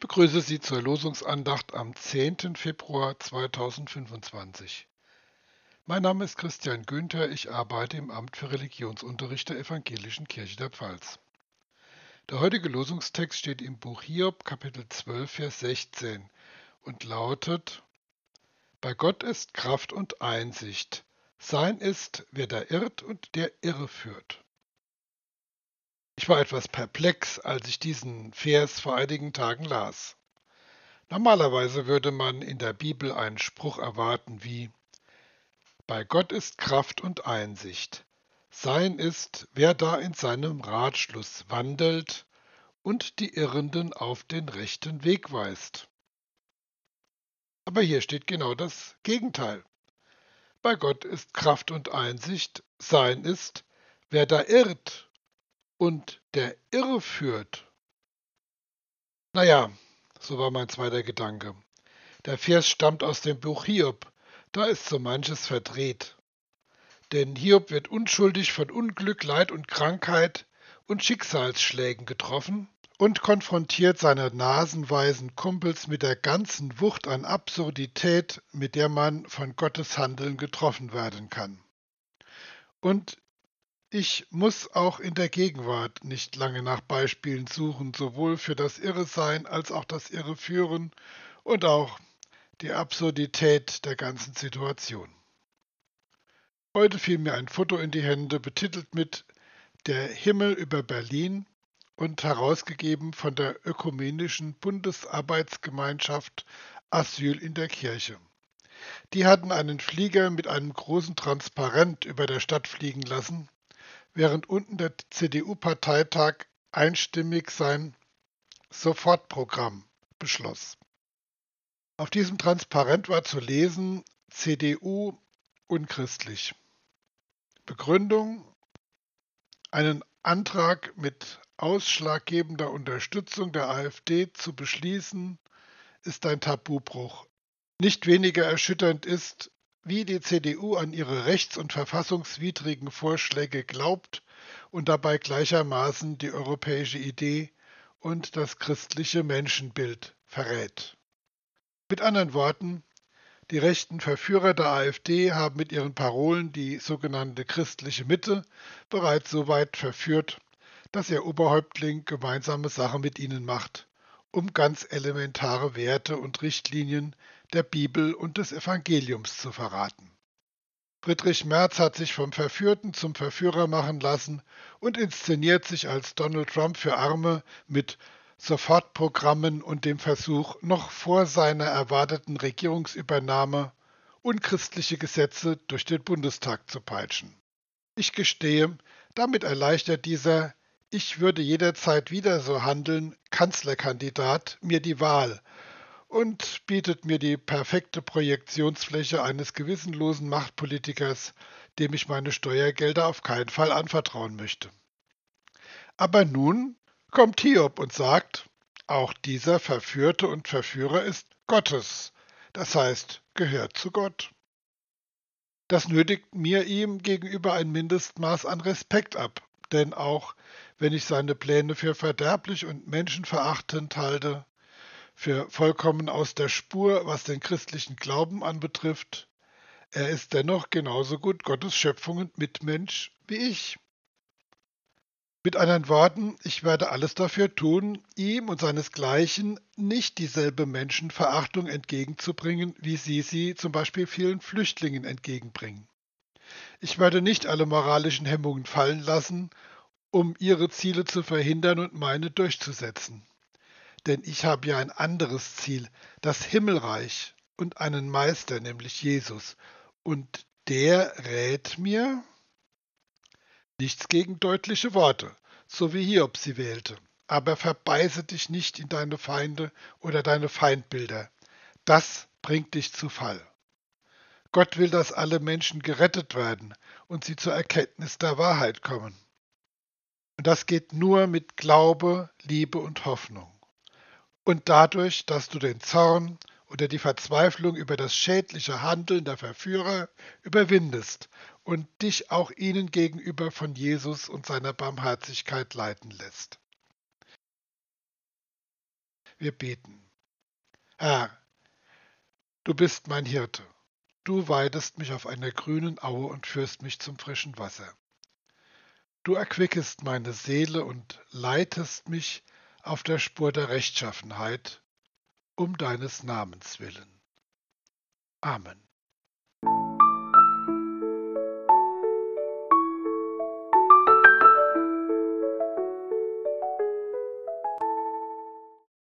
Begrüße Sie zur Losungsandacht am 10. Februar 2025. Mein Name ist Christian Günther, ich arbeite im Amt für Religionsunterricht der Evangelischen Kirche der Pfalz. Der heutige Losungstext steht im Buch Hiob, Kapitel 12, Vers 16 und lautet: Bei Gott ist Kraft und Einsicht. Sein ist, wer da irrt und der irre führt. Ich war etwas perplex, als ich diesen Vers vor einigen Tagen las. Normalerweise würde man in der Bibel einen Spruch erwarten wie: Bei Gott ist Kraft und Einsicht. Sein ist, wer da in seinem Ratschluss wandelt und die Irrenden auf den rechten Weg weist. Aber hier steht genau das Gegenteil. Bei Gott ist Kraft und Einsicht. Sein ist, wer da irrt und der irre führt. Naja, so war mein zweiter Gedanke. Der Vers stammt aus dem Buch Hiob. Da ist so manches verdreht. Denn Hiob wird unschuldig von Unglück, Leid und Krankheit und Schicksalsschlägen getroffen und konfrontiert seine nasenweisen Kumpels mit der ganzen Wucht an Absurdität, mit der man von Gottes Handeln getroffen werden kann. Und ich muss auch in der Gegenwart nicht lange nach Beispielen suchen, sowohl für das Irresein als auch das Irreführen und auch die Absurdität der ganzen Situation. Heute fiel mir ein Foto in die Hände, betitelt mit „Der Himmel über Berlin“ und herausgegeben von der Ökumenischen Bundesarbeitsgemeinschaft Asyl in der Kirche. Die hatten einen Flieger mit einem großen Transparent über der Stadt fliegen lassen, während unten der CDU-Parteitag einstimmig sein Sofortprogramm beschloss. Auf diesem Transparent war zu lesen: CDU unchristlich. Begründung: Einen Antrag mit ausschlaggebender Unterstützung der AfD zu beschließen, ist ein Tabubruch. Nicht weniger erschütternd ist, wie die CDU an ihre rechts- und verfassungswidrigen Vorschläge glaubt und dabei gleichermaßen die europäische Idee und das christliche Menschenbild verrät. Mit anderen Worten: Die rechten Verführer der AfD haben mit ihren Parolen die sogenannte christliche Mitte bereits so weit verführt, dass ihr Oberhäuptling gemeinsame Sache mit ihnen macht, um ganz elementare Werte und Richtlinien der Bibel und des Evangeliums zu verraten. Friedrich Merz hat sich vom Verführten zum Verführer machen lassen und inszeniert sich als Donald Trump für Arme mit Sofortprogrammen und dem Versuch, noch vor seiner erwarteten Regierungsübernahme unchristliche Gesetze durch den Bundestag zu peitschen. Ich gestehe, damit erleichtert dieser „Ich würde jederzeit wieder so handeln“ Kanzlerkandidat mir die Wahl und bietet mir die perfekte Projektionsfläche eines gewissenlosen Machtpolitikers, dem ich meine Steuergelder auf keinen Fall anvertrauen möchte. Aber nun kommt Hiob und sagt, auch dieser Verführte und Verführer ist Gottes, das heißt, gehört zu Gott. Das nötigt mir ihm gegenüber ein Mindestmaß an Respekt ab, denn auch wenn ich seine Pläne für verderblich und menschenverachtend halte, für vollkommen aus der Spur, was den christlichen Glauben anbetrifft, er ist dennoch genauso gut Gottes Schöpfung und Mitmensch wie ich. Mit anderen Worten, ich werde alles dafür tun, ihm und seinesgleichen nicht dieselbe Menschenverachtung entgegenzubringen, wie sie zum Beispiel vielen Flüchtlingen entgegenbringen. Ich werde nicht alle moralischen Hemmungen fallen lassen, um ihre Ziele zu verhindern und meine durchzusetzen. Denn ich habe ja ein anderes Ziel, das Himmelreich und einen Meister, nämlich Jesus. Und der rät mir nichts gegen deutliche Worte, so wie Hiob sie wählte. Aber verbeiße dich nicht in deine Feinde oder deine Feindbilder. Das bringt dich zu Fall. Gott will, dass alle Menschen gerettet werden und sie zur Erkenntnis der Wahrheit kommen. Und das geht nur mit Glaube, Liebe und Hoffnung. Und dadurch, dass du den Zorn oder die Verzweiflung über das schädliche Handeln der Verführer überwindest und dich auch ihnen gegenüber von Jesus und seiner Barmherzigkeit leiten lässt. Wir beten. Herr, du bist mein Hirte. Du weidest mich auf einer grünen Aue und führst mich zum frischen Wasser. Du erquickest meine Seele und leitest mich auf der Spur der Rechtschaffenheit, um deines Namens willen. Amen.